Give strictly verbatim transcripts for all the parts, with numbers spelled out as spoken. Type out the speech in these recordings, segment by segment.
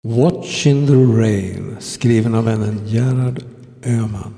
Watching the Rain, skriven av vännen Gerhard Öhman.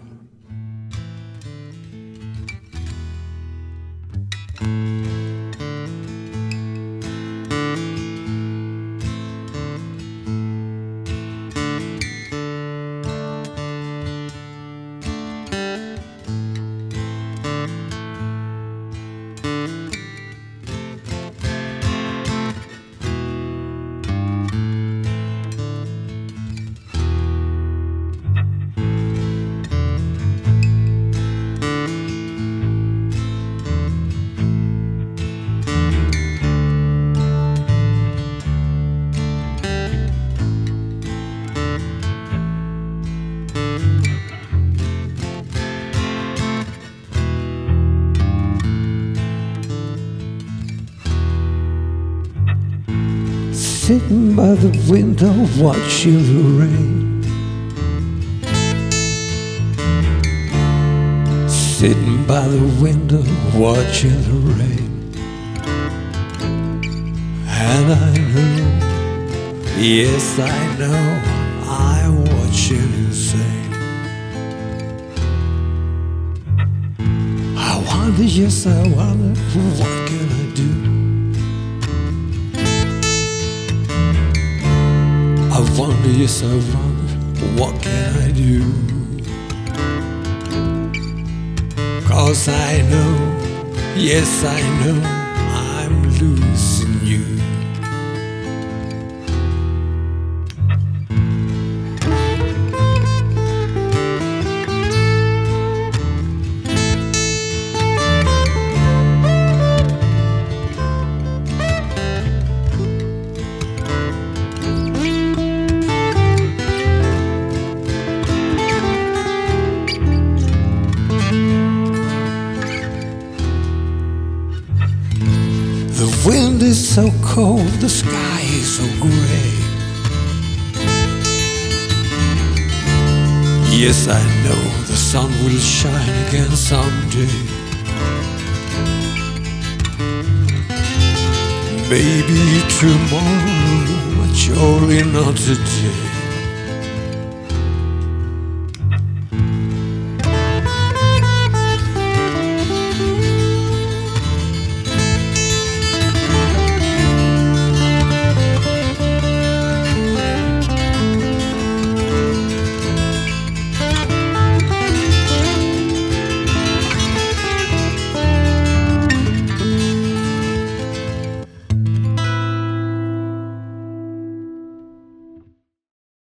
Sitting by the window watching the rain, sitting by the window watching the rain. And I know, yes I know, I'm watching insane. I wonder, yes I wonder, what can I do? I wonder, yes I wonder, what can I do? 'Cause I know, yes I know, I'm losing you. The wind is so cold, the sky is so gray. Yes, I know the sun will shine again someday. Maybe tomorrow, but surely not today.